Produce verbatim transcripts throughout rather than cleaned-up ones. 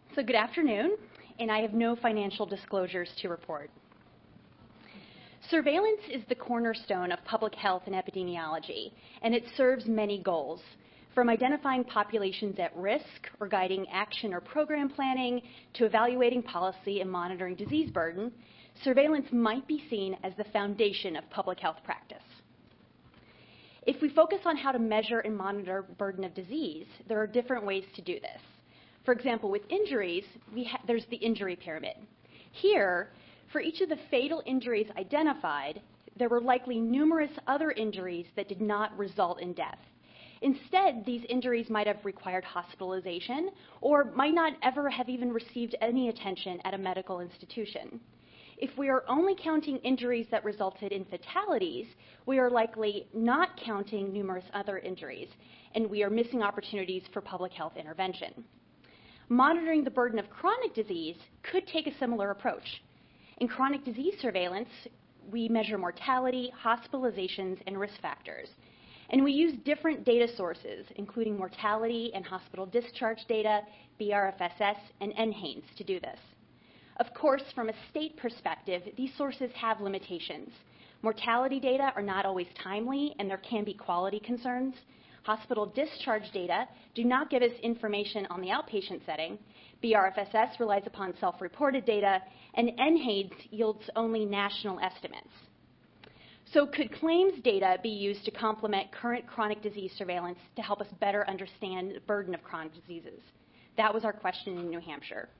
So good afternoon, and I have no financial disclosures to report. Surveillance is the cornerstone of public health and epidemiology, and it serves many goals, from identifying populations at risk or guiding action or program planning to evaluating policy and monitoring disease burden. Surveillance might be seen as the foundation of public health practice. If we focus on how to measure and monitor burden of disease, there are different ways to do this. For example, with injuries, we ha- there's the injury pyramid. Here, for each of the fatal injuries identified, there were likely numerous other injuries that did not result in death. Instead, these injuries might have required hospitalization or might not ever have even received any attention at a medical institution. If we are only counting injuries that resulted in fatalities, we are likely not counting numerous other injuries, and we are missing opportunities for public health intervention. Monitoring the burden of chronic disease could take a similar approach. In chronic disease surveillance, we measure mortality, hospitalizations, and risk factors. And we use different data sources, including mortality and hospital discharge data, B R F S S, and N H A I N S to do this. Of course, from a state perspective, these sources have limitations. Mortality data are not always timely, and there can be quality concerns. Hospital discharge data do not give us information on the outpatient setting. B R F S S relies upon self-reported data, and N H A I N S yields only national estimates. So could claims data be used to complement current chronic disease surveillance to help us better understand the burden of chronic diseases? That was our question in New Hampshire.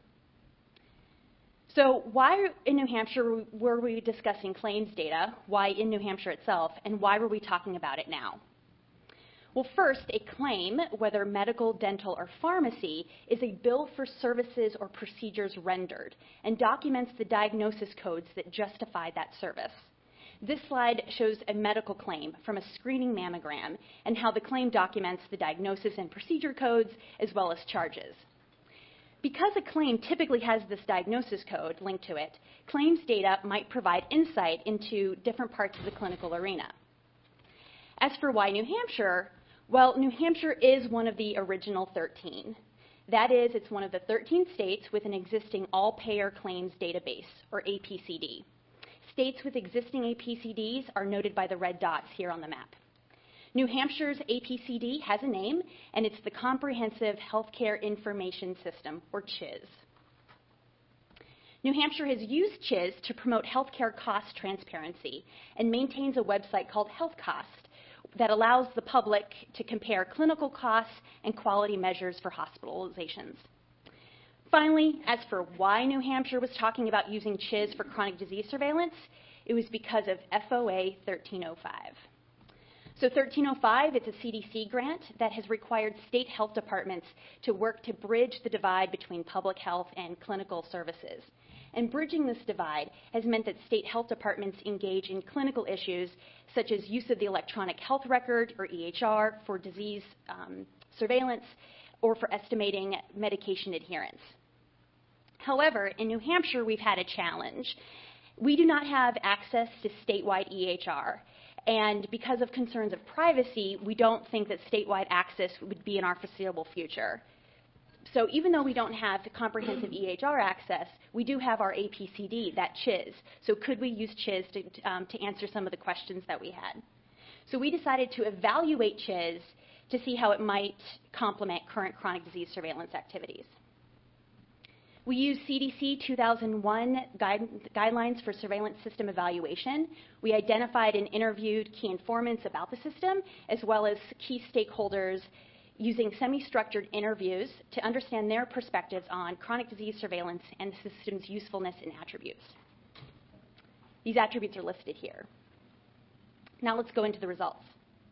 So why in New Hampshire were we discussing claims data, why in New Hampshire itself, and why were we talking about it now? Well, first, a claim, whether medical, dental, or pharmacy, is a bill for services or procedures rendered and documents the diagnosis codes that justify that service. This slide shows a medical claim from a screening mammogram and how the claim documents the diagnosis and procedure codes as well as charges. Because a claim typically has this diagnosis code linked to it, claims data might provide insight into different parts of the clinical arena. As for why New Hampshire, well, New Hampshire is one of the original thirteen. That is, it's one of the thirteen states with an existing all-payer claims database, or A P C D. States with existing A P C Ds are noted by the red dots here on the map. New Hampshire's A P C D has a name, and it's the Comprehensive Healthcare Information System, or C H I S. New Hampshire has used C H I S to promote healthcare cost transparency and maintains a website called HealthCost that allows the public to compare clinical costs and quality measures for hospitalizations. Finally, as for why New Hampshire was talking about using C H I S for chronic disease surveillance, it was because of F O A thirteen oh five. So thirteen oh five, it's a C D C grant that has required state health departments to work to bridge the divide between public health and clinical services. And bridging this divide has meant that state health departments engage in clinical issues such as use of the electronic health record, or E H R, for disease um, surveillance or for estimating medication adherence. However, in New Hampshire, we've had a challenge. We do not have access to statewide E H R. And because of concerns of privacy, we don't think that statewide access would be in our foreseeable future. So even though we don't have comprehensive E H R access, we do have our A P C D, that C H I S. So could we use C H I S to, um, to answer some of the questions that we had? So we decided to evaluate C H I S to see how it might complement current chronic disease surveillance activities. We use C D C two thousand one guide, guidelines for surveillance system evaluation. We identified and interviewed key informants about the system, as well as key stakeholders, using semi-structured interviews to understand their perspectives on chronic disease surveillance and the system's usefulness and attributes. These attributes are listed here. Now let's go into the results.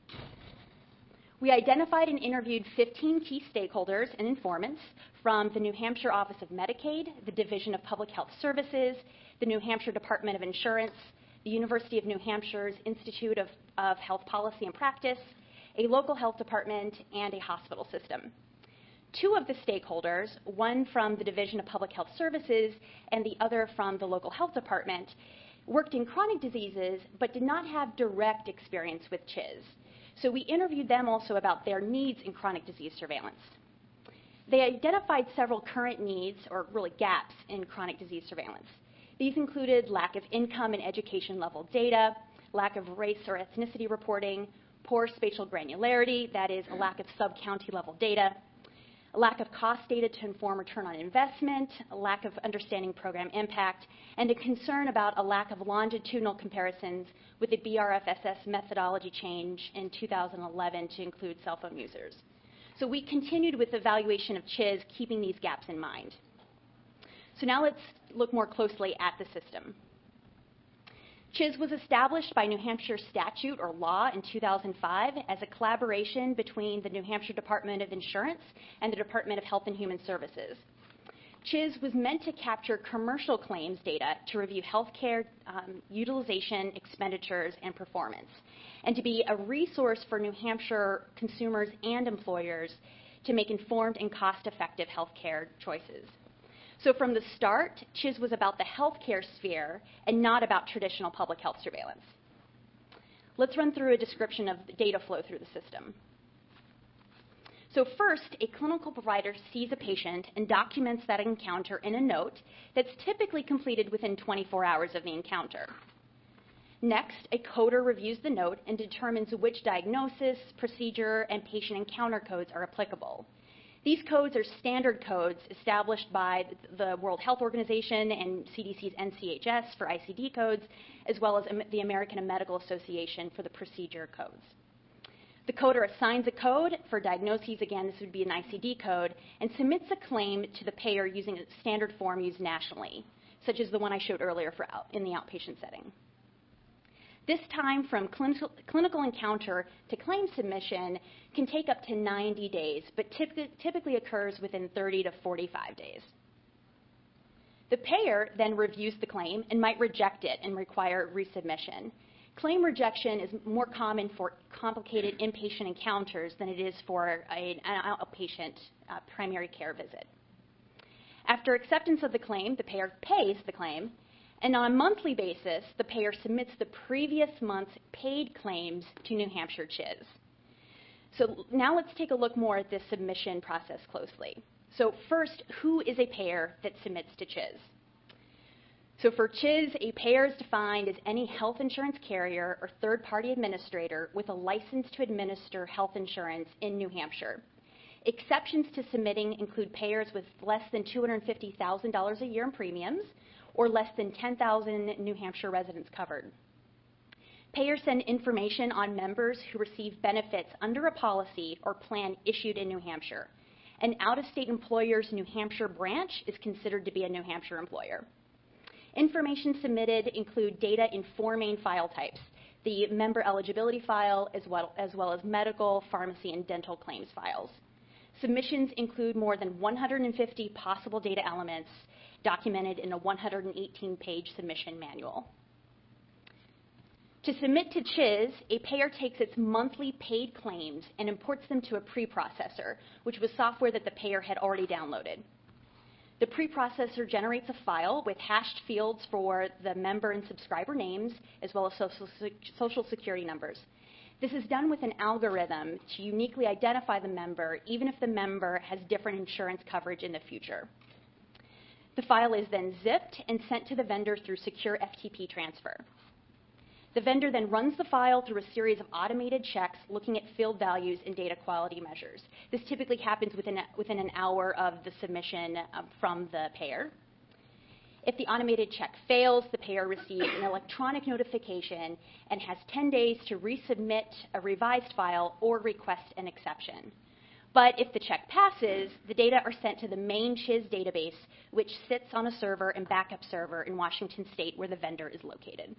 We identified and interviewed fifteen key stakeholders and informants from the New Hampshire Office of Medicaid, the Division of Public Health Services, the New Hampshire Department of Insurance, the University of New Hampshire's Institute of, of Health Policy and Practice, a local health department, and a hospital system. Two of the stakeholders, one from the Division of Public Health Services and the other from the local health department, worked in chronic diseases but did not have direct experience with C H I S. So we interviewed them also about their needs in chronic disease surveillance. They identified several current needs, or really gaps, in chronic disease surveillance. These included lack of income and education level data, lack of race or ethnicity reporting, poor spatial granularity, that is, a lack of sub-county level data, a lack of cost data to inform return on investment, a lack of understanding program impact, and a concern about a lack of longitudinal comparisons with the B R F S S methodology change in two thousand eleven to include cell phone users. So we continued with the evaluation of C H I S, keeping these gaps in mind. So now let's look more closely at the system. C H I S was established by New Hampshire statute or law in two thousand five as a collaboration between the New Hampshire Department of Insurance and the Department of Health and Human Services. C H I S was meant to capture commercial claims data to review healthcare um, utilization, expenditures, and performance, and to be a resource for New Hampshire consumers and employers to make informed and cost-effective healthcare choices. So from the start, C H I S was about the healthcare sphere and not about traditional public health surveillance. Let's run through a description of the data flow through the system. So first, a clinical provider sees a patient and documents that encounter in a note that's typically completed within twenty-four hours of the encounter. Next, a coder reviews the note and determines which diagnosis, procedure, and patient encounter codes are applicable. These codes are standard codes established by the World Health Organization and C D C's N C H S for I C D codes, as well as the American Medical Association for the procedure codes. The coder assigns a code for diagnoses, again, this would be an I C D code, and submits a claim to the payer using a standard form used nationally, such as the one I showed earlier for out, in the outpatient setting. This time from clinical, clinical encounter to claim submission can take up to ninety days, but typically, typically occurs within thirty to forty-five days. The payer then reviews the claim and might reject it and require resubmission. Claim rejection is more common for complicated inpatient encounters than it is for a, an outpatient uh, primary care visit. After acceptance of the claim, the payer pays the claim, and on a monthly basis, the payer submits the previous month's paid claims to New Hampshire C H I S. So now let's take a look more at this submission process closely. So first, who is a payer that submits to C H I S? So for C H I S, a payer is defined as any health insurance carrier or third-party administrator with a license to administer health insurance in New Hampshire. Exceptions to submitting include payers with less than two hundred fifty thousand dollars a year in premiums or less than ten thousand New Hampshire residents covered. Payers send information on members who receive benefits under a policy or plan issued in New Hampshire. An out-of-state employer's New Hampshire branch is considered to be a New Hampshire employer. Information submitted include data in four main file types: the member eligibility file, as well, as well as medical, pharmacy, and dental claims files. Submissions include more than one hundred fifty possible data elements documented in a one hundred eighteen page submission manual. To submit to C H I S, a payer takes its monthly paid claims and imports them to a preprocessor, which was software that the payer had already downloaded. The preprocessor generates a file with hashed fields for the member and subscriber names, as well as social, social security numbers. This is done with an algorithm to uniquely identify the member, even if the member has different insurance coverage in the future. The file is then zipped and sent to the vendor through secure F T P transfer. The vendor then runs the file through a series of automated checks looking at field values and data quality measures. This typically happens within, a, within an hour of the submission um, from the payer. If the automated check fails, the payer receives an electronic notification and has ten days to resubmit a revised file or request an exception. But if the check passes, the data are sent to the main C H I S database, which sits on a server and backup server in Washington State where the vendor is located.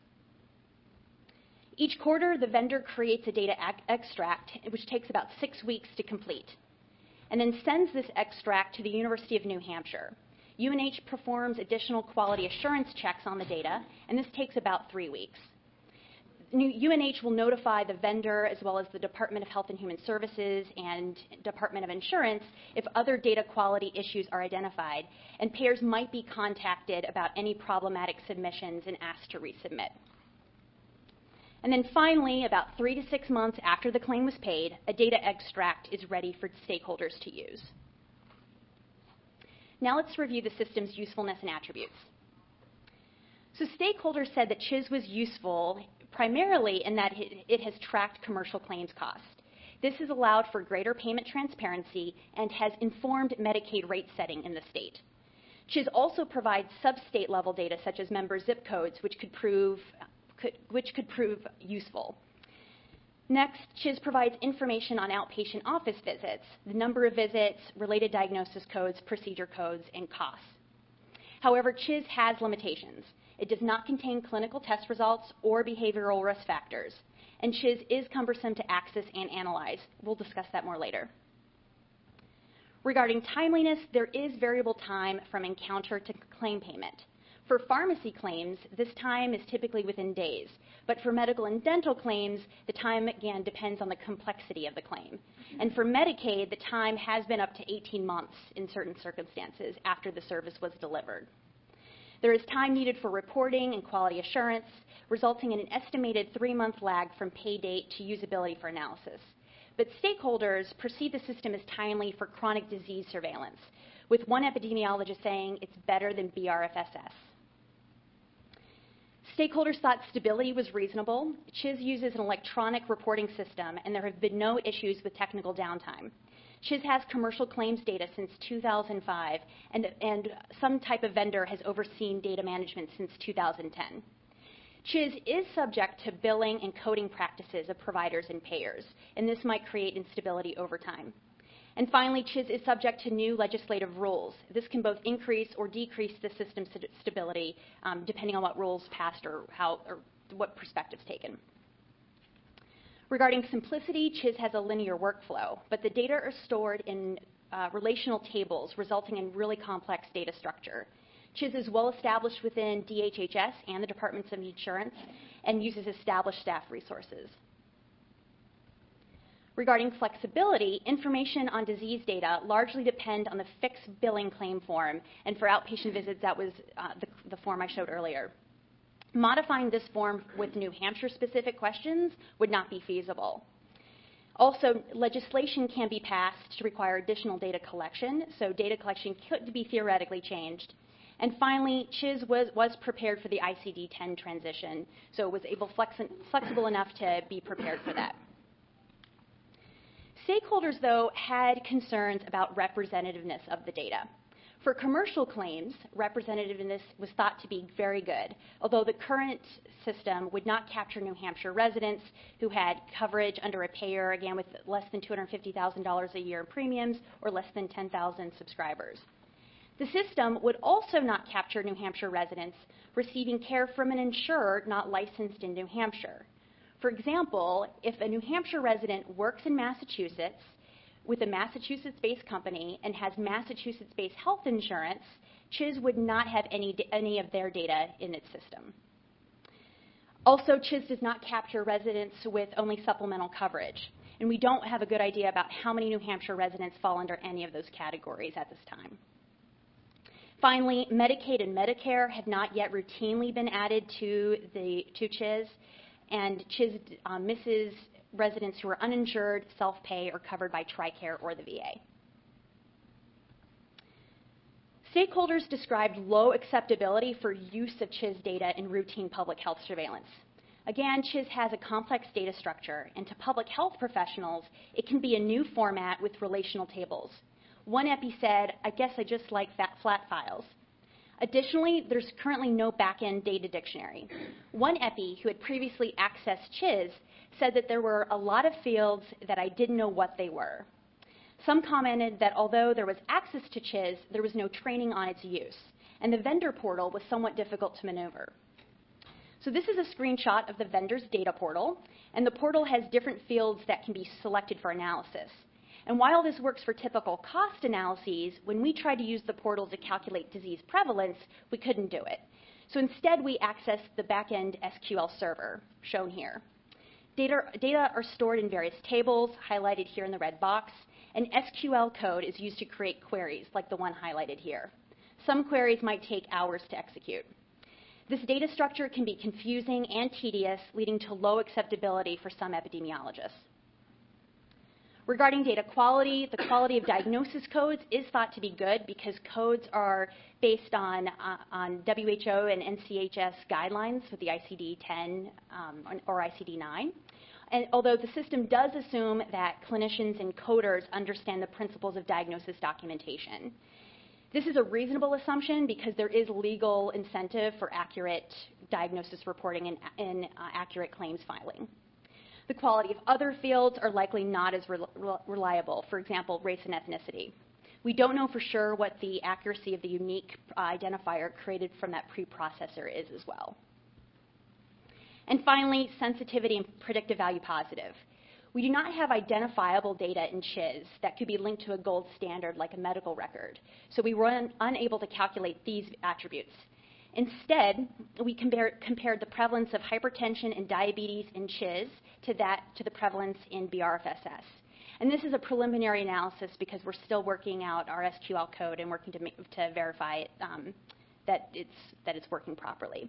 Each quarter, the vendor creates a data extract, which takes about six weeks to complete, and then sends this extract to the University of New Hampshire. U N H performs additional quality assurance checks on the data, and this takes about three weeks. U N H will notify the vendor, as well as the Department of Health and Human Services and Department of Insurance, if other data quality issues are identified, and payers might be contacted about any problematic submissions and asked to resubmit. And then finally, about three to six months after the claim was paid, a data extract is ready for stakeholders to use. Now let's review the system's usefulness and attributes. So stakeholders said that C H I S was useful primarily in that it has tracked commercial claims cost. This has allowed for greater payment transparency and has informed Medicaid rate setting in the state. C H I S also provides sub-state level data such as member zip codes, which could prove, could, which could prove useful. Next, C H I S provides information on outpatient office visits, the number of visits, related diagnosis codes, procedure codes, and costs. However, C H I S has limitations. It does not contain clinical test results or behavioral risk factors, and C H I S is cumbersome to access and analyze. We'll discuss that more later. Regarding timeliness, there is variable time from encounter to claim payment. For pharmacy claims, this time is typically within days, but for medical and dental claims, the time, again, depends on the complexity of the claim. And for Medicaid, the time has been up to eighteen months in certain circumstances after the service was delivered. There is time needed for reporting and quality assurance, resulting in an estimated three-month lag from pay date to usability for analysis. But stakeholders perceive the system as timely for chronic disease surveillance, with one epidemiologist saying it's better than B R F S S. Stakeholders thought stability was reasonable. C H I S uses an electronic reporting system, and there have been no issues with technical downtime. C H I S has commercial claims data since two thousand five, and, and some type of vendor has overseen data management since two thousand ten. C H I S is subject to billing and coding practices of providers and payers, and this might create instability over time. And finally, C H I S is subject to new legislative rules. This can both increase or decrease the system st stability um, depending on what rules passed or, how, or what perspectives taken. Regarding simplicity, C H I S has a linear workflow, but the data are stored in uh, relational tables, resulting in really complex data structure. C H I S is well established within D H H S and the Departments of Insurance and uses established staff resources. Regarding flexibility, information on disease data largely depend on the fixed billing claim form, and for outpatient visits, that was uh, the, the form I showed earlier. Modifying this form with New Hampshire-specific questions would not be feasible. Also, legislation can be passed to require additional data collection, so data collection could be theoretically changed. And finally, C H I S was, was prepared for the I C D ten transition, so it was able flexi flexible enough to be prepared for that. Stakeholders, though, had concerns about representativeness of the data. For commercial claims, representativeness was thought to be very good, although the current system would not capture New Hampshire residents who had coverage under a payer, again, with less than two hundred fifty thousand dollars a year in premiums or less than ten thousand subscribers. The system would also not capture New Hampshire residents receiving care from an insurer not licensed in New Hampshire. For example, if a New Hampshire resident works in Massachusetts with a Massachusetts-based company and has Massachusetts-based health insurance, C H I S would not have any, any of their data in its system. Also, C H I S does not capture residents with only supplemental coverage, and we don't have a good idea about how many New Hampshire residents fall under any of those categories at this time. Finally, Medicaid and Medicare have not yet routinely been added to, the, to C H I S, and C H I S uh, misses residents who are uninsured, self-pay, or covered by TRICARE or the V A. Stakeholders described low acceptability for use of C H I S data in routine public health surveillance. Again, C H I S has a complex data structure, and to public health professionals, it can be a new format with relational tables. One epi said, "I guess I just like fat, flat files." Additionally, there's currently no back-end data dictionary. One epi who had previously accessed C H I S said that there were a lot of fields that I didn't know what they were. Some commented that although there was access to C H I S, there was no training on its use, and the vendor portal was somewhat difficult to maneuver. So this is a screenshot of the vendor's data portal, and the portal has different fields that can be selected for analysis. And while this works for typical cost analyses, when we tried to use the portal to calculate disease prevalence, we couldn't do it. So instead, we accessed the back-end S Q L server, shown here. Data, data are stored in various tables, highlighted here in the red box, and S Q L code is used to create queries, like the one highlighted here. Some queries might take hours to execute. This data structure can be confusing and tedious, leading to low acceptability for some epidemiologists. Regarding data quality, the quality of diagnosis codes is thought to be good because codes are based on, uh, on W H O and N C H S guidelines with the I C D ten um, or I C D nine. And although the system does assume that clinicians and coders understand the principles of diagnosis documentation. This is a reasonable assumption because there is legal incentive for accurate diagnosis reporting and, and uh, accurate claims filing. The quality of other fields are likely not as re reliable, for example, race and ethnicity. We don't know for sure what the accuracy of the unique identifier created from that preprocessor is as well. And finally, sensitivity and predictive value positive. We do not have identifiable data in C H I S that could be linked to a gold standard like a medical record, so we were un unable to calculate these attributes. Instead, we compare, compared the prevalence of hypertension and diabetes in C H I S to that to the prevalence in B R F S S. And this is a preliminary analysis because we're still working out our S Q L code and working to, make, to verify it, um, that, it's, that it's working properly.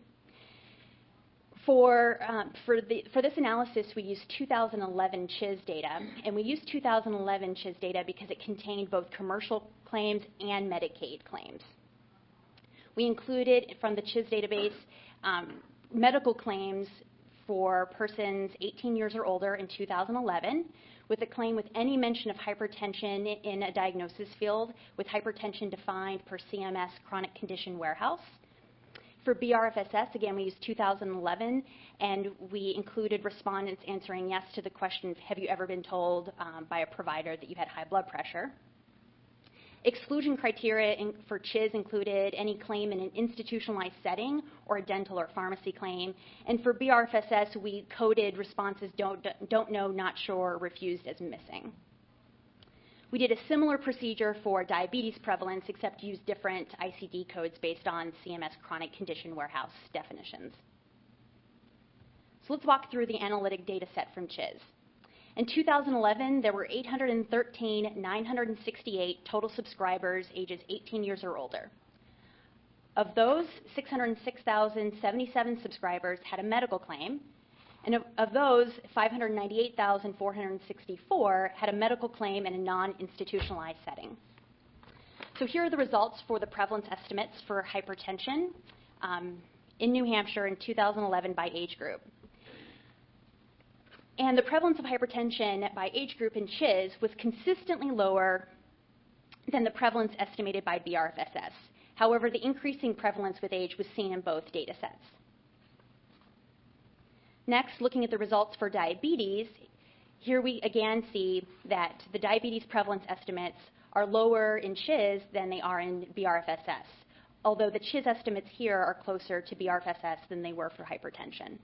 For, um, for, the, for this analysis, we used two thousand eleven C H I S data, and we used two thousand eleven C H I S data because it contained both commercial claims and Medicaid claims. We included from the C H I S database um, medical claims for persons eighteen years or older in two thousand eleven, with a claim with any mention of hypertension in a diagnosis field, with hypertension defined per C M S chronic condition warehouse. For B R F S S, again, we used two thousand eleven, and we included respondents answering yes to the question, have you ever been told um, by a provider that you had high blood pressure? Exclusion criteria in, for C H I S included any claim in an institutionalized setting or a dental or pharmacy claim. And for B R F S S, we coded responses don't, don't know, not sure, refused as missing. We did a similar procedure for diabetes prevalence, except used different I C D codes based on C M S chronic condition warehouse definitions. So let's walk through the analytic data set from C H I S. In two thousand eleven, there were eight hundred thirteen thousand nine hundred sixty-eight total subscribers ages eighteen years or older. Of those, six hundred six thousand seventy-seven subscribers had a medical claim, and of, of those, five hundred ninety-eight thousand four hundred sixty-four had a medical claim in a non-institutionalized setting. So here are the results for the prevalence estimates for hypertension um, in New Hampshire in two thousand eleven by age group. And the prevalence of hypertension by age group in C H I S was consistently lower than the prevalence estimated by B R F S S. However, the increasing prevalence with age was seen in both data sets. Next, looking at the results for diabetes, here we again see that the diabetes prevalence estimates are lower in C H I S than they are in B R F S S, although the C H I S estimates here are closer to B R F S S than they were for hypertension.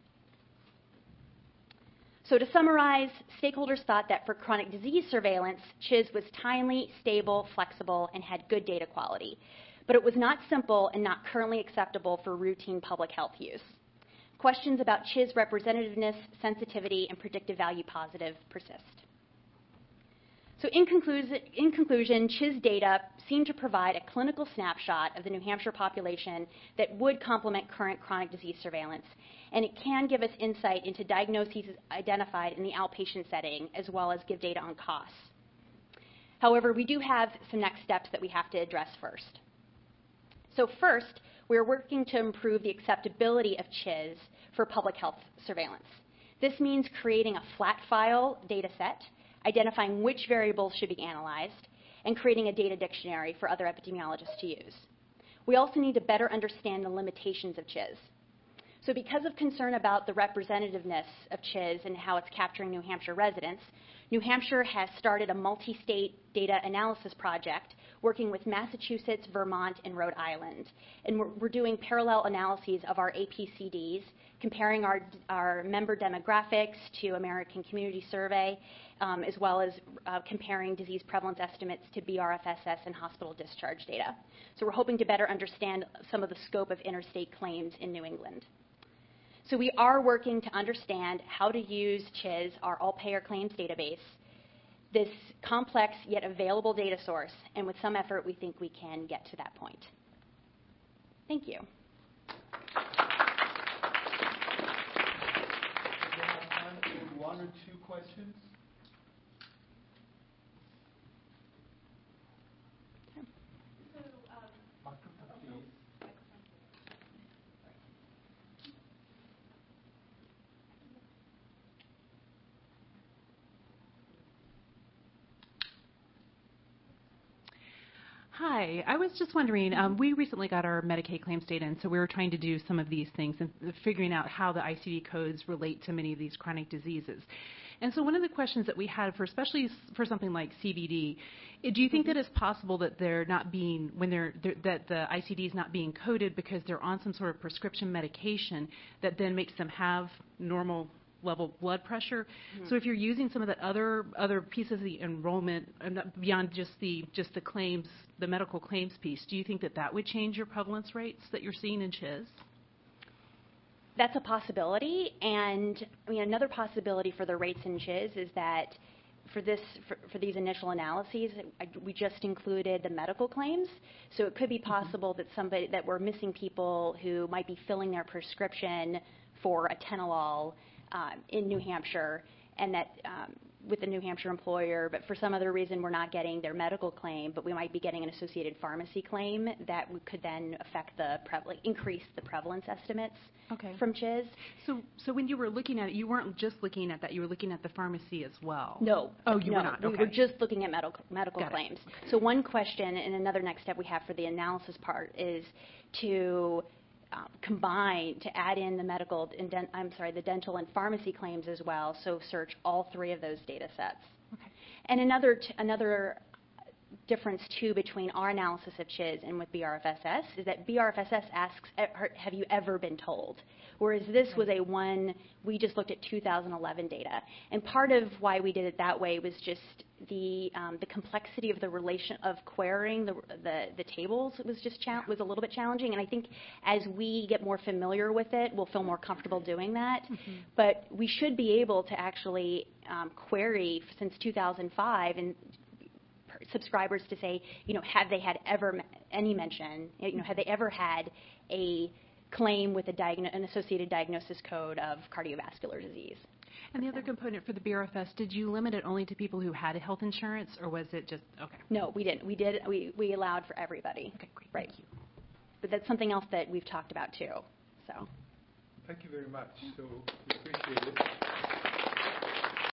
So to summarize, stakeholders thought that for chronic disease surveillance, C H I S was timely, stable, flexible, and had good data quality. But it was not simple and not currently acceptable for routine public health use. Questions about C H I S representativeness, sensitivity, and predictive value positive persist. So in, conclu- in conclusion, C H I S data seem to provide a clinical snapshot of the New Hampshire population that would complement current chronic disease surveillance. And it can give us insight into diagnoses identified in the outpatient setting, as well as give data on costs. However, we do have some next steps that we have to address first. So first, we're working to improve the acceptability of C H I S for public health surveillance. This means creating a flat file data set, identifying which variables should be analyzed, and creating a data dictionary for other epidemiologists to use. We also need to better understand the limitations of C H I S. So because of concern about the representativeness of C H I S and how it's capturing New Hampshire residents, New Hampshire has started a multi-state data analysis project working with Massachusetts, Vermont, and Rhode Island. And we're, we're doing parallel analyses of our A P C Ds, comparing our, our member demographics to American Community Survey, um, as well as uh, comparing disease prevalence estimates to B R F S S and hospital discharge data. So we're hoping to better understand some of the scope of interstate claims in New England. So we are working to understand how to use C H I S, our all-payer claims database, this complex yet available data source, and with some effort, we think we can get to that point. Thank you. We have time for one or two questions. Hi, I was just wondering, um, we recently got our Medicaid claims data, and so we were trying to do some of these things and figuring out how the I C D codes relate to many of these chronic diseases. And so one of the questions that we had, for especially for something like C B D, do you think mm-hmm. that it's possible that they're not being, when they're, they're that the I C D is not being coded because they're on some sort of prescription medication that then makes them have normal level blood pressure? Mm-hmm. So if you're using some of the other other pieces of the enrollment uh, beyond just the just the claims, the medical claims piece, do you think that that would change your prevalence rates that you're seeing in C H I S? That's a possibility, and I mean another possibility for the rates in C H I S is that for this for, for these initial analyses, I, we just included the medical claims, so it could be possible mm-hmm. that somebody that we're missing people who might be filling their prescription for atenolol um, in New Hampshire, and that um, with a New Hampshire employer, but for some other reason we're not getting their medical claim, but we might be getting an associated pharmacy claim that could then affect the prevalence, increase the prevalence estimates okay. from C H I S. So, so when you were looking at it, you weren't just looking at that; you were looking at the pharmacy as well. No. Oh, you no, were not. Okay. We were just looking at medical medical Got claims. Okay. So one question and another next step we have for the analysis part is to Um, combine to add in the medical, and dent, I'm sorry, the dental and pharmacy claims as well. So search all three of those data sets. Okay. And another t- another difference too between our analysis of C H I S and with B R F S S is that B R F S S asks, have you ever been told? Whereas this was a one, we just looked at two thousand eleven data. And part of why we did it that way was just the um, the complexity of the relation of querying the the, the tables was just cha- was a little bit challenging. And I think as we get more familiar with it, we'll feel more comfortable doing that. Mm-hmm. But we should be able to actually um, query since two thousand five and subscribers to say, you know, have they had ever any mention, you know, have they ever had a claim with a diagno- an associated diagnosis code of cardiovascular disease. And the other component for the B R F S, did you limit it only to people who had health insurance, or was it just, okay? No, we didn't. We did, we, we allowed for everybody. Okay, great. Right. Thank you. But that's something else that we've talked about too, so. Thank you very much. So we appreciate it.